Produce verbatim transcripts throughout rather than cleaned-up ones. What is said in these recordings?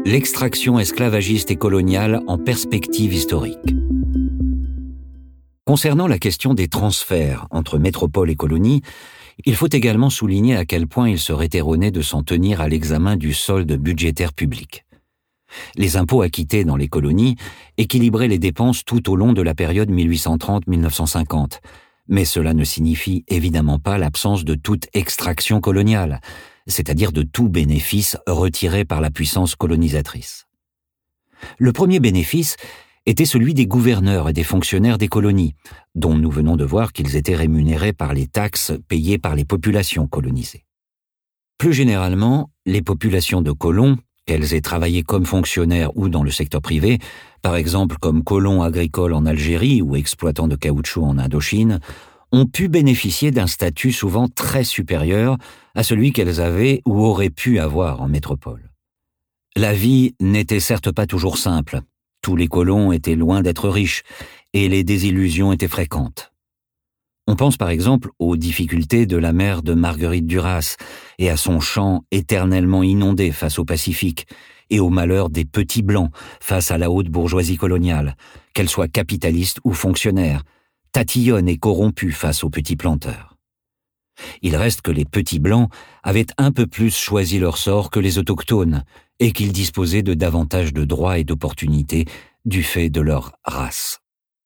l'extraction esclavagiste et coloniale en perspective historique. Concernant la question des transferts entre métropole et colonie, il faut également souligner à quel point il serait erroné de s'en tenir à l'examen du solde budgétaire public. Les impôts acquittés dans les colonies équilibraient les dépenses tout au long de la période mille huit cent trente à mille neuf cent cinquante, mais cela ne signifie évidemment pas l'absence de toute extraction coloniale, c'est-à-dire de tout bénéfice retiré par la puissance colonisatrice. Le premier bénéfice était celui des gouverneurs et des fonctionnaires des colonies, dont nous venons de voir qu'ils étaient rémunérés par les taxes payées par les populations colonisées. Plus généralement, les populations de colons, qu'elles aient travaillé comme fonctionnaires ou dans le secteur privé, par exemple comme colons agricoles en Algérie ou exploitants de caoutchouc en Indochine, ont pu bénéficier d'un statut souvent très supérieur à celui qu'elles avaient ou auraient pu avoir en métropole. La vie n'était certes pas toujours simple. Tous les colons étaient loin d'être riches et les désillusions étaient fréquentes. On pense par exemple aux difficultés de la mère de Marguerite Duras et à son champ éternellement inondé face au Pacifique et au malheur des petits blancs face à la haute bourgeoisie coloniale, qu'elle soit capitaliste ou fonctionnaire, tatillonne et corrompue face aux petits planteurs. Il reste que les petits blancs avaient un peu plus choisi leur sort que les autochtones et qu'ils disposaient de davantage de droits et d'opportunités du fait de leur race.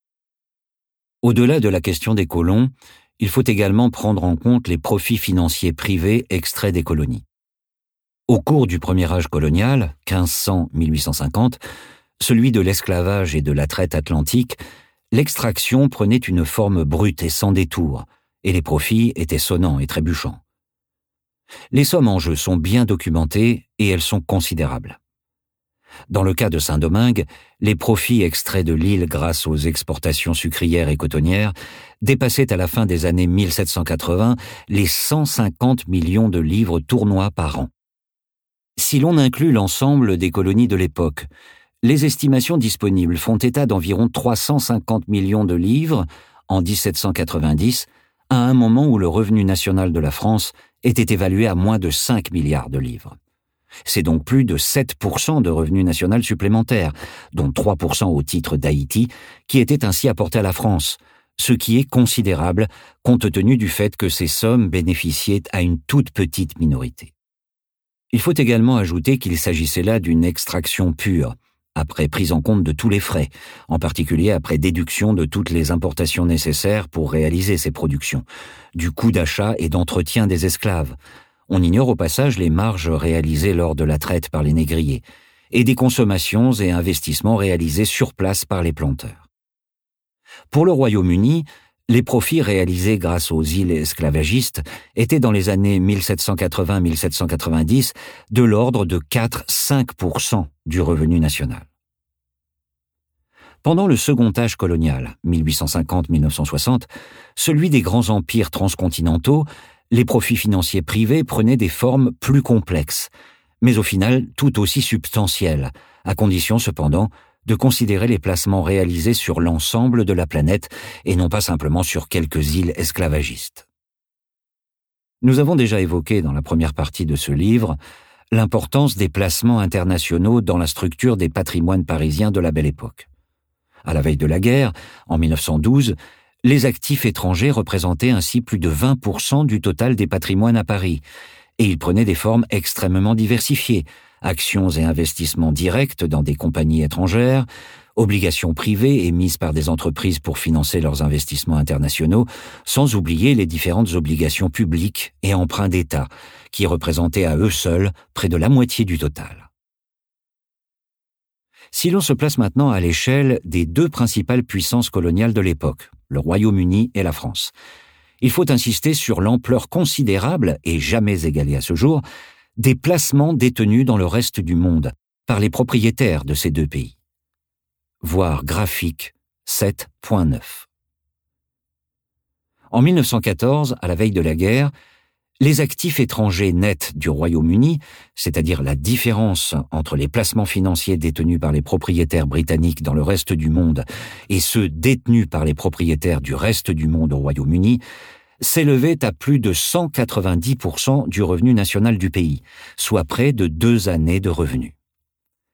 Au-delà de la question des colons, il faut également prendre en compte les profits financiers privés extraits des colonies. Au cours du premier âge colonial, quinze cents à mille huit cent cinquante, celui de l'esclavage et de la traite atlantique, l'extraction prenait une forme brute et sans détour, et les profits étaient sonnants et trébuchants. Les sommes en jeu sont bien documentées et elles sont considérables. Dans le cas de Saint-Domingue, les profits extraits de l'île grâce aux exportations sucrières et cotonnières dépassaient à la fin des années mille sept cent quatre-vingts les cent cinquante millions de livres tournois par an. Si l'on inclut l'ensemble des colonies de l'époque, les estimations disponibles font état d'environ trois cent cinquante millions de livres en dix-sept cent quatre-vingt-dix, à un moment où le revenu national de la France était évalué à moins de cinq milliards de livres. C'est donc plus de sept pour cent de revenu national supplémentaire, dont trois pour cent au titre d'Haïti, qui était ainsi apporté à la France, ce qui est considérable compte tenu du fait que ces sommes bénéficiaient à une toute petite minorité. Il faut également ajouter qu'il s'agissait là d'une extraction pure, après prise en compte de tous les frais, en particulier après déduction de toutes les importations nécessaires pour réaliser ces productions, du coût d'achat et d'entretien des esclaves. On ignore au passage les marges réalisées lors de la traite par les négriers, et des consommations et investissements réalisés sur place par les planteurs. Pour le Royaume-Uni, les profits réalisés grâce aux îles esclavagistes étaient dans les années mille sept cent quatre-vingts à mille sept cent quatre-vingt-dix de l'ordre de quatre à cinq pour cent du revenu national. Pendant le second âge colonial, mille huit cent cinquante à mille neuf cent soixante, celui des grands empires transcontinentaux, les profits financiers privés prenaient des formes plus complexes, mais au final tout aussi substantielles, à condition cependant de considérer les placements réalisés sur l'ensemble de la planète et non pas simplement sur quelques îles esclavagistes. Nous avons déjà évoqué dans la première partie de ce livre l'importance des placements internationaux dans la structure des patrimoines parisiens de la Belle Époque. À la veille de la guerre, en mille neuf cent douze, les actifs étrangers représentaient ainsi plus de vingt pour cent du total des patrimoines à Paris, et ils prenaient des formes extrêmement diversifiées, actions et investissements directs dans des compagnies étrangères, obligations privées émises par des entreprises pour financer leurs investissements internationaux, sans oublier les différentes obligations publiques et emprunts d'État, qui représentaient à eux seuls près de la moitié du total. Si l'on se place maintenant à l'échelle des deux principales puissances coloniales de l'époque, le Royaume-Uni et la France, il faut insister sur l'ampleur considérable, et jamais égalée à ce jour, des placements détenus dans le reste du monde par les propriétaires de ces deux pays. Voir graphique sept point neuf. En mille neuf cent quatorze, à la veille de la guerre, les actifs étrangers nets du Royaume-Uni, c'est-à-dire la différence entre les placements financiers détenus par les propriétaires britanniques dans le reste du monde et ceux détenus par les propriétaires du reste du monde au Royaume-Uni, s'élevait à plus de cent quatre-vingt-dix pour cent du revenu national du pays, soit près de deux années de revenus.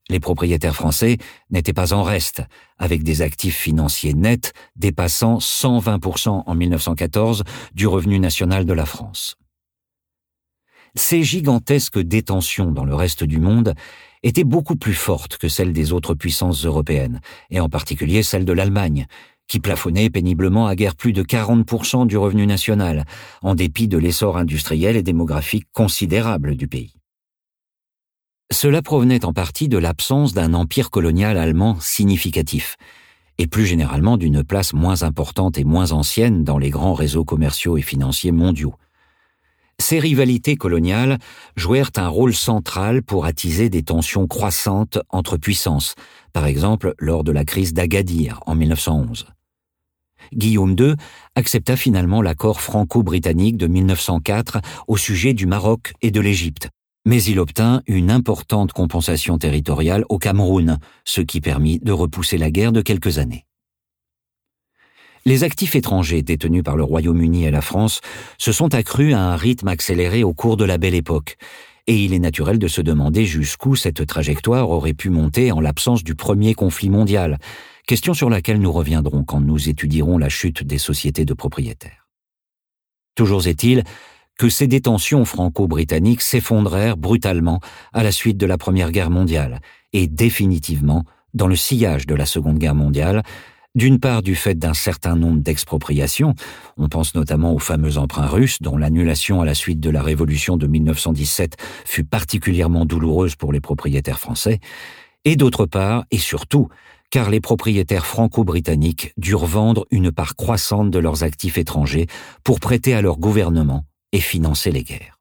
Les propriétaires français n'étaient pas en reste, avec des actifs financiers nets dépassant cent vingt pour cent en mille neuf cent quatorze du revenu national de la France. Ces gigantesques détentions dans le reste du monde étaient beaucoup plus fortes que celles des autres puissances européennes, et en particulier celle de l'Allemagne, qui plafonnait péniblement à guère plus de quarante pour cent du revenu national, en dépit de l'essor industriel et démographique considérable du pays. Cela provenait en partie de l'absence d'un empire colonial allemand significatif, et plus généralement d'une place moins importante et moins ancienne dans les grands réseaux commerciaux et financiers mondiaux. Ces rivalités coloniales jouèrent un rôle central pour attiser des tensions croissantes entre puissances, par exemple lors de la crise d'Agadir en mille neuf cent onze. Guillaume deux accepta finalement l'accord franco-britannique de mille neuf cent quatre au sujet du Maroc et de l'Égypte, mais il obtint une importante compensation territoriale au Cameroun, ce qui permit de repousser la guerre de quelques années. Les actifs étrangers détenus par le Royaume-Uni et la France se sont accrus à un rythme accéléré au cours de la Belle Époque, et il est naturel de se demander jusqu'où cette trajectoire aurait pu monter en l'absence du premier conflit mondial, question sur laquelle nous reviendrons quand nous étudierons la chute des sociétés de propriétaires. Toujours est-il que ces détentions franco-britanniques s'effondrèrent brutalement à la suite de la Première Guerre mondiale, et définitivement dans le sillage de la Seconde Guerre mondiale, d'une part du fait d'un certain nombre d'expropriations, on pense notamment au fameux emprunt russe dont l'annulation à la suite de la Révolution de mille neuf cent dix-sept fut particulièrement douloureuse pour les propriétaires français, et d'autre part, et surtout, car les propriétaires franco-britanniques durent vendre une part croissante de leurs actifs étrangers pour prêter à leur gouvernement et financer les guerres.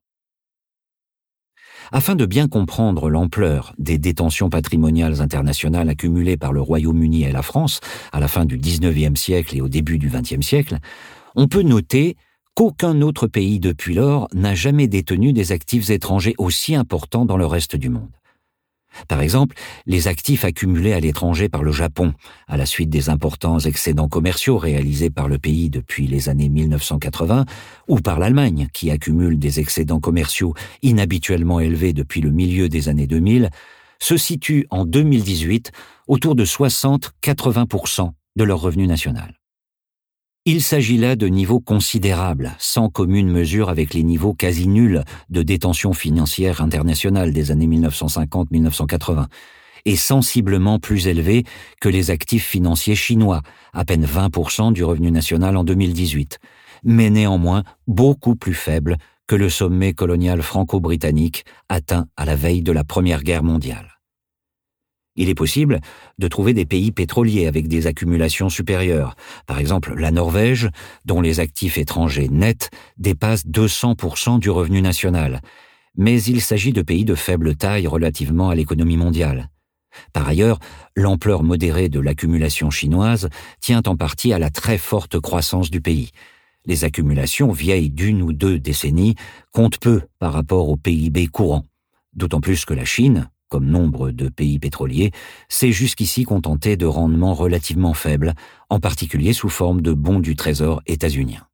Afin de bien comprendre l'ampleur des détentions patrimoniales internationales accumulées par le Royaume-Uni et la France à la fin du dix-neuvième siècle et au début du vingtième siècle, on peut noter qu'aucun autre pays depuis lors n'a jamais détenu des actifs étrangers aussi importants dans le reste du monde. Par exemple, les actifs accumulés à l'étranger par le Japon, à la suite des importants excédents commerciaux réalisés par le pays depuis les années mille neuf cent quatre-vingts, ou par l'Allemagne, qui accumule des excédents commerciaux inhabituellement élevés depuis le milieu des années deux mille, se situent en deux mille dix-huit autour de soixante à quatre-vingts pour cent de leur revenu national. Il s'agit là de niveaux considérables, sans commune mesure avec les niveaux quasi nuls de détention financière internationale des années mille neuf cent cinquante à mille neuf cent quatre-vingts, et sensiblement plus élevés que les actifs financiers chinois, à peine vingt pour cent du revenu national en deux mille dix-huit, mais néanmoins beaucoup plus faibles que le sommet colonial franco-britannique atteint à la veille de la Première Guerre mondiale. Il est possible de trouver des pays pétroliers avec des accumulations supérieures, par exemple la Norvège, dont les actifs étrangers nets dépassent deux cents pour cent du revenu national, mais il s'agit de pays de faible taille relativement à l'économie mondiale. Par ailleurs, l'ampleur modérée de l'accumulation chinoise tient en partie à la très forte croissance du pays. Les accumulations vieilles d'une ou deux décennies comptent peu par rapport au P I B courant, d'autant plus que la Chine, comme nombre de pays pétroliers, s'est jusqu'ici contenté de rendements relativement faibles, en particulier sous forme de bons du Trésor états-unien.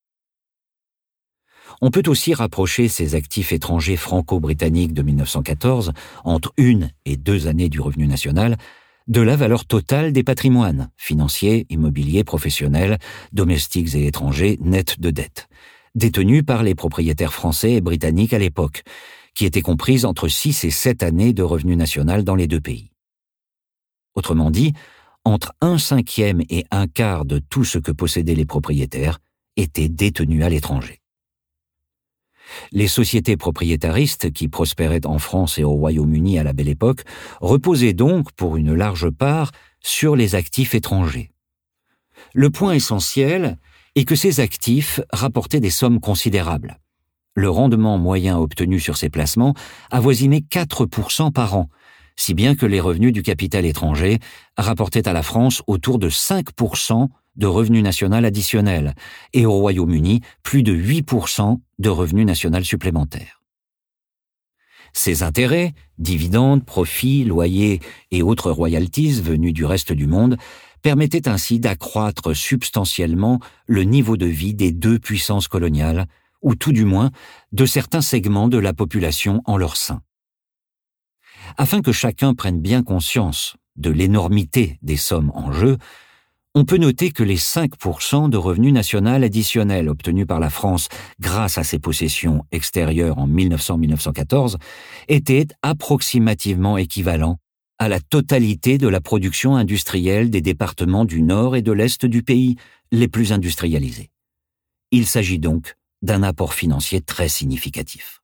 On peut aussi rapprocher ces actifs étrangers franco-britanniques de mille neuf cent quatorze, entre une et deux années du revenu national, de la valeur totale des patrimoines, financiers, immobiliers, professionnels, domestiques et étrangers, nets de dettes, détenus par les propriétaires français et britanniques à l'époque, qui était comprise entre six et sept années de revenu national dans les deux pays. Autrement dit, entre un cinquième et un quart de tout ce que possédaient les propriétaires était détenu à l'étranger. Les sociétés propriétaristes qui prospéraient en France et au Royaume-Uni à la Belle Époque reposaient donc, pour une large part, sur les actifs étrangers. Le point essentiel est que ces actifs rapportaient des sommes considérables. Le rendement moyen obtenu sur ces placements avoisinait quatre pour cent par an, si bien que les revenus du capital étranger rapportaient à la France autour de cinq pour cent de revenu national additionnel et au Royaume-Uni plus de huit pour cent de revenu national supplémentaire. Ces intérêts, dividendes, profits, loyers et autres royalties venus du reste du monde permettaient ainsi d'accroître substantiellement le niveau de vie des deux puissances coloniales, ou tout du moins de certains segments de la population en leur sein. Afin que chacun prenne bien conscience de l'énormité des sommes en jeu, on peut noter que les cinq pour cent de revenu national additionnel obtenus par la France grâce à ses possessions extérieures en mille neuf cents à mille neuf cent quatorze étaient approximativement équivalents à la totalité de la production industrielle des départements du nord et de l'est du pays les plus industrialisés. Il s'agit donc d'un apport financier très significatif.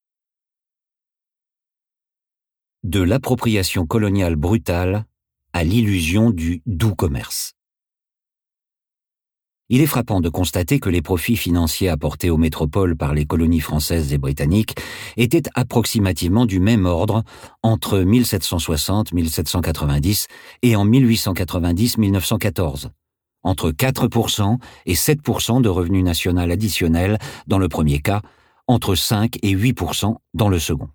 De l'appropriation coloniale brutale à l'illusion du doux commerce. Il est frappant de constater que les profits financiers apportés aux métropoles par les colonies françaises et britanniques étaient approximativement du même ordre entre mille sept cent soixante à mille sept cent quatre-vingt-dix et en mille huit cent quatre-vingt-dix à mille neuf cent quatorze, entre quatre pour cent et sept pour cent de revenu national additionnel dans le premier cas, entre cinq et huit pour cent dans le second.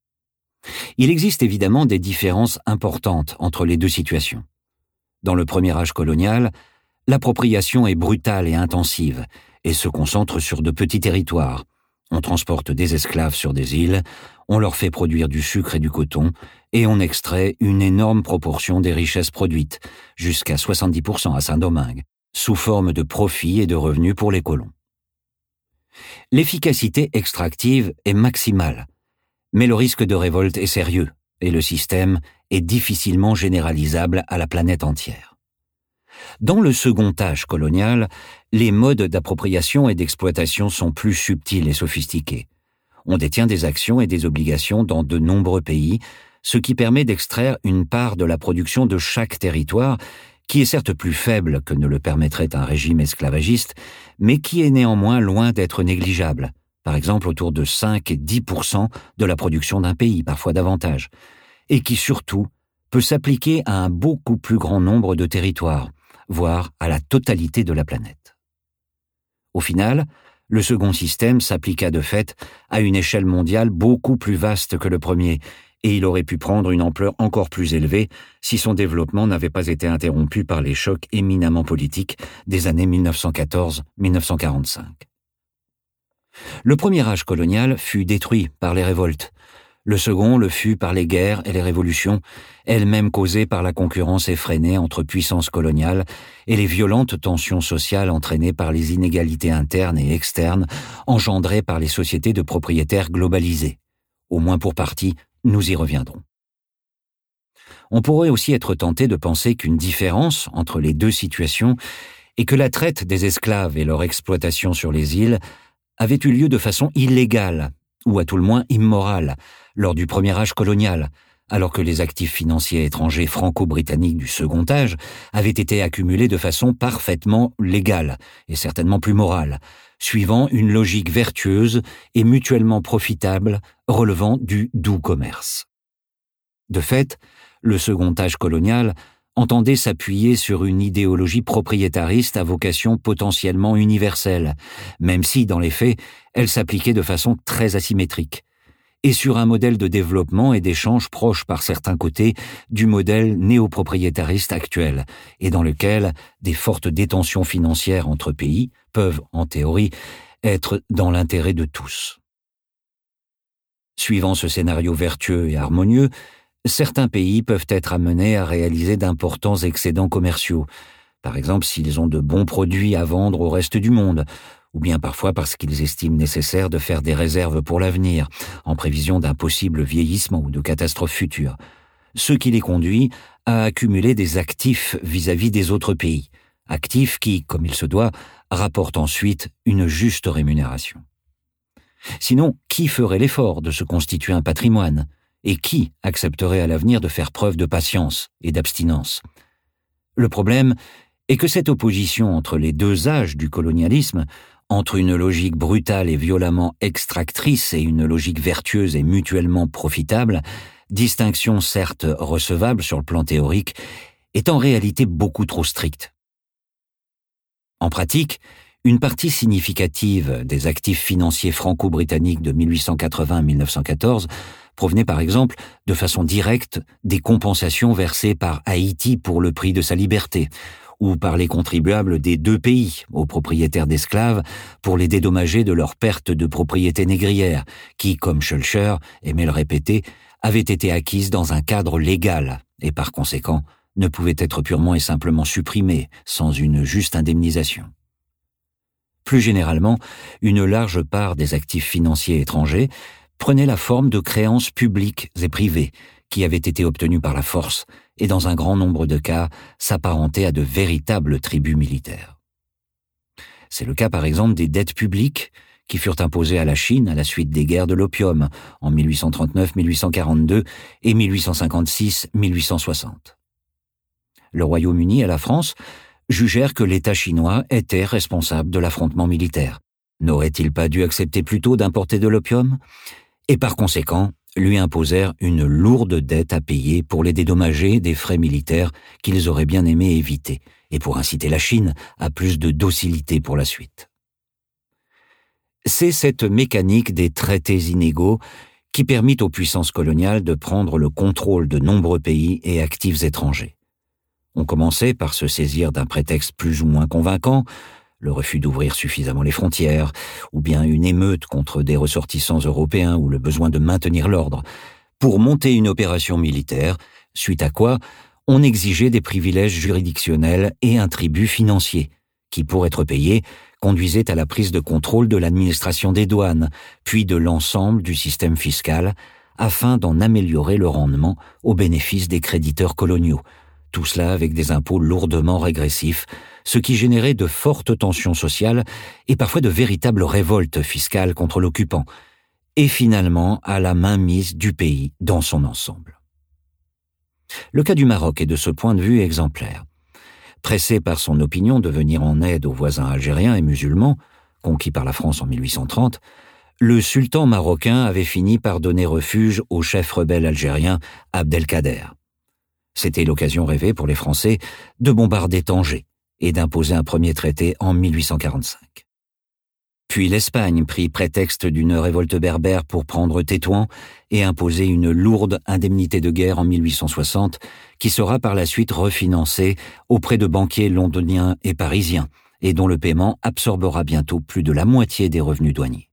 Il existe évidemment des différences importantes entre les deux situations. Dans le premier âge colonial, l'appropriation est brutale et intensive et se concentre sur de petits territoires. On transporte des esclaves sur des îles, on leur fait produire du sucre et du coton et on extrait une énorme proportion des richesses produites, jusqu'à soixante-dix pour cent à Saint-Domingue, sous forme de profits et de revenus pour les colons. L'efficacité extractive est maximale, mais le risque de révolte est sérieux et le système est difficilement généralisable à la planète entière. Dans le second âge colonial, les modes d'appropriation et d'exploitation sont plus subtils et sophistiqués. On détient des actions et des obligations dans de nombreux pays, ce qui permet d'extraire une part de la production de chaque territoire, qui est certes plus faible que ne le permettrait un régime esclavagiste, mais qui est néanmoins loin d'être négligeable, par exemple autour de cinq et dix pour cent de la production d'un pays, parfois davantage, et qui surtout peut s'appliquer à un beaucoup plus grand nombre de territoires, voire à la totalité de la planète. Au final, le second système s'appliqua de fait à une échelle mondiale beaucoup plus vaste que le premier, et il aurait pu prendre une ampleur encore plus élevée si son développement n'avait pas été interrompu par les chocs éminemment politiques des années mille neuf cent quatorze à mille neuf cent quarante-cinq. Le premier âge colonial fut détruit par les révoltes. Le second le fut par les guerres et les révolutions, elles-mêmes causées par la concurrence effrénée entre puissances coloniales et les violentes tensions sociales entraînées par les inégalités internes et externes engendrées par les sociétés de propriétaires globalisés. Au moins pour partie, nous y reviendrons. On pourrait aussi être tenté de penser qu'une différence entre les deux situations est que la traite des esclaves et leur exploitation sur les îles avait eu lieu de façon illégale, ou à tout le moins immorale, lors du premier âge colonial, alors que les actifs financiers étrangers franco-britanniques du second âge avaient été accumulés de façon parfaitement légale et certainement plus morale, suivant une logique vertueuse et mutuellement profitable relevant du doux commerce. De fait, le second âge colonial entendait s'appuyer sur une idéologie propriétariste à vocation potentiellement universelle, même si, dans les faits, elle s'appliquait de façon très asymétrique, et sur un modèle de développement et d'échange proche par certains côtés du modèle néopropriétariste actuel, et dans lequel des fortes détentions financières entre pays peuvent, en théorie, être dans l'intérêt de tous. Suivant ce scénario vertueux et harmonieux, certains pays peuvent être amenés à réaliser d'importants excédents commerciaux, par exemple s'ils ont de bons produits à vendre au reste du monde, ou bien parfois parce qu'ils estiment nécessaire de faire des réserves pour l'avenir, en prévision d'un possible vieillissement ou de catastrophes futures, ce qui les conduit à accumuler des actifs vis-à-vis des autres pays, actifs qui, comme il se doit, rapportent ensuite une juste rémunération. Sinon, qui ferait l'effort de se constituer un patrimoine ? Et qui accepterait à l'avenir de faire preuve de patience et d'abstinence ? Le problème est que cette opposition entre les deux âges du colonialisme, entre une logique brutale et violemment extractrice et une logique vertueuse et mutuellement profitable, distinction certes recevable sur le plan théorique, est en réalité beaucoup trop stricte. En pratique, une partie significative des actifs financiers franco-britanniques de mille huit cent quatre-vingts à mille neuf cent quatorze provenait par exemple de façon directe des compensations versées par Haïti pour le prix de sa liberté, ou par les contribuables des deux pays aux propriétaires d'esclaves pour les dédommager de leur perte de propriété négrière, qui, comme Schœlcher aimait le répéter, avait été acquise dans un cadre légal et par conséquent ne pouvait être purement et simplement supprimée sans une juste indemnisation. Plus généralement, une large part des actifs financiers étrangers prenait la forme de créances publiques et privées qui avaient été obtenues par la force et dans un grand nombre de cas s'apparentaient à de véritables tributs militaires. C'est le cas par exemple des dettes publiques qui furent imposées à la Chine à la suite des guerres de l'opium en mille huit cent trente-neuf mille huit cent quarante-deux et mille huit cent cinquante-six mille huit cent soixante. Le Royaume-Uni et la France jugèrent que l'État chinois était responsable de l'affrontement militaire. N'aurait-il pas dû accepter plutôt d'importer de l'opium ? Et par conséquent, lui imposèrent une lourde dette à payer pour les dédommager des frais militaires qu'ils auraient bien aimé éviter, et pour inciter la Chine à plus de docilité pour la suite. C'est cette mécanique des traités inégaux qui permit aux puissances coloniales de prendre le contrôle de nombreux pays et actifs étrangers. On commençait par se saisir d'un prétexte plus ou moins convaincant, le refus d'ouvrir suffisamment les frontières, ou bien une émeute contre des ressortissants européens ou le besoin de maintenir l'ordre, pour monter une opération militaire, suite à quoi on exigeait des privilèges juridictionnels et un tribut financier, qui, pour être payé, conduisait à la prise de contrôle de l'administration des douanes, puis de l'ensemble du système fiscal, afin d'en améliorer le rendement au bénéfice des créditeurs coloniaux, tout cela avec des impôts lourdement régressifs, ce qui générait de fortes tensions sociales et parfois de véritables révoltes fiscales contre l'occupant, et finalement à la mainmise du pays dans son ensemble. Le cas du Maroc est de ce point de vue exemplaire. Pressé par son opinion de venir en aide aux voisins algériens et musulmans, conquis par la France en mille huit cent trente, le sultan marocain avait fini par donner refuge au chef rebelle algérien Abdelkader. C'était l'occasion rêvée pour les Français de bombarder Tanger et d'imposer un premier traité en mille huit cent quarante-cinq. Puis l'Espagne prit prétexte d'une révolte berbère pour prendre Tétouan et imposer une lourde indemnité de guerre en mille huit cent soixante qui sera par la suite refinancée auprès de banquiers londoniens et parisiens et dont le paiement absorbera bientôt plus de la moitié des revenus douaniers.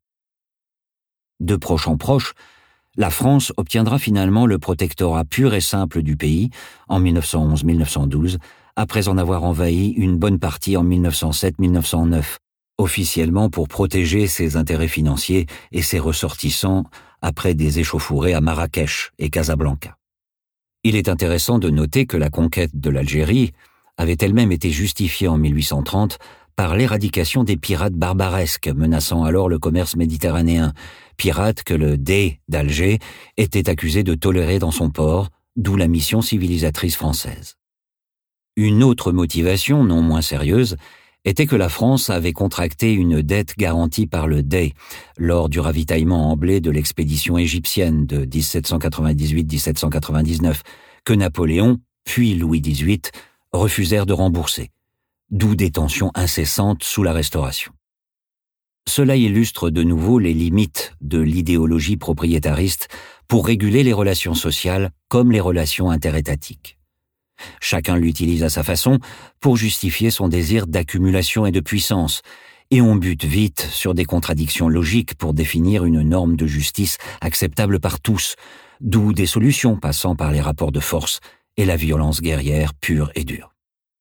De proche en proche, la France obtiendra finalement le protectorat pur et simple du pays en mille neuf cent onze mille neuf cent douze, après en avoir envahi une bonne partie en mille neuf cent sept mille neuf cent neuf, officiellement pour protéger ses intérêts financiers et ses ressortissants après des échauffourées à Marrakech et Casablanca. Il est intéressant de noter que la conquête de l'Algérie avait elle-même été justifiée en mille huit cent trente par l'éradication des pirates barbaresques menaçant alors le commerce méditerranéen, pirates que le Dey d'Alger était accusé de tolérer dans son port, d'où la mission civilisatrice française. Une autre motivation, non moins sérieuse, était que la France avait contracté une dette garantie par le Dey lors du ravitaillement en blé de l'expédition égyptienne de dix-sept cent quatre-vingt-dix-huit dix-sept cent quatre-vingt-dix-neuf, que Napoléon, puis Louis dix-huit, refusèrent de rembourser, d'où des tensions incessantes sous la Restauration. Cela illustre de nouveau les limites de l'idéologie propriétariste pour réguler les relations sociales comme les relations interétatiques. Chacun l'utilise à sa façon pour justifier son désir d'accumulation et de puissance, et on bute vite sur des contradictions logiques pour définir une norme de justice acceptable par tous, d'où des solutions passant par les rapports de force et la violence guerrière pure et dure.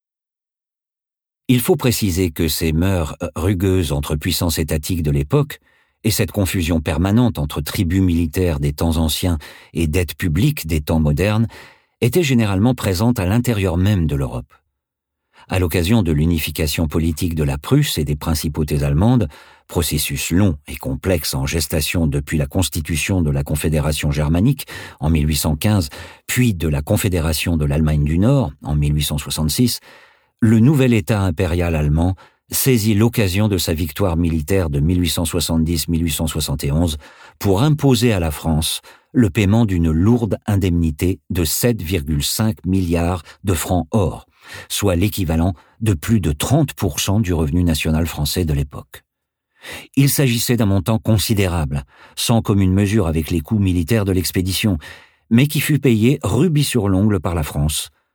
Il faut préciser que ces mœurs rugueuses entre puissances étatiques de l'époque et cette confusion permanente entre tribus militaires des temps anciens et dettes publiques des temps modernes étaient généralement présentes à l'intérieur même de l'Europe. À l'occasion de l'unification politique de la Prusse et des principautés allemandes, processus long et complexe en gestation depuis la constitution de la Confédération germanique en mille huit cent quinze, puis de la Confédération de l'Allemagne du Nord en mille huit cent soixante-six, le nouvel État impérial allemand saisit l'occasion de sa victoire militaire de mille huit cent soixante-dix mille huit cent soixante et onze pour imposer à la France le paiement d'une lourde indemnité de sept virgule cinq milliards de francs or, soit l'équivalent de plus de trente pour cent du revenu national français de l'époque. Il s'agissait d'un montant considérable, sans commune mesure avec les coûts militaires de l'expédition, mais qui fut payé rubis sur l'ongle par la France,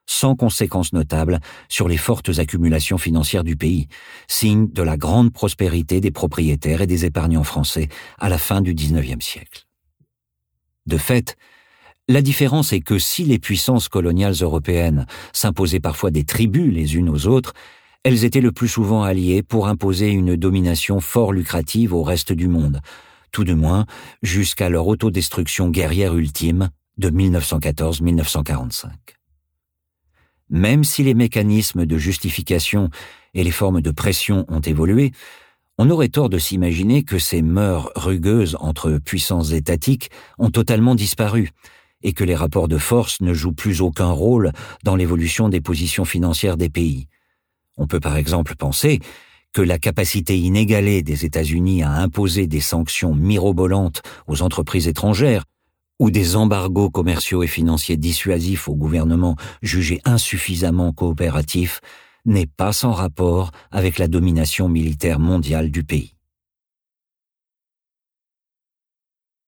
sans conséquences notables sur les fortes accumulations financières du pays, signe de la grande prospérité des propriétaires et des épargnants français à la fin du dix-neuvième siècle. De fait, la différence est que si les puissances coloniales européennes s'imposaient parfois des tribus les unes aux autres, elles étaient le plus souvent alliées pour imposer une domination fort lucrative au reste du monde, tout de moins jusqu'à leur autodestruction guerrière ultime de mille neuf cent quatorze à mille neuf cent quarante-cinq. Même si les mécanismes de justification et les formes de pression ont évolué, on aurait tort de s'imaginer que ces mœurs rugueuses entre puissances étatiques ont totalement disparu et que les rapports de force ne jouent plus aucun rôle dans l'évolution des positions financières des pays. On peut par exemple penser que la capacité inégalée des États-Unis à imposer des sanctions mirobolantes aux entreprises étrangères ou des embargos commerciaux et financiers dissuasifs aux gouvernements jugés insuffisamment coopératifs n'est pas sans rapport avec la domination militaire mondiale du pays.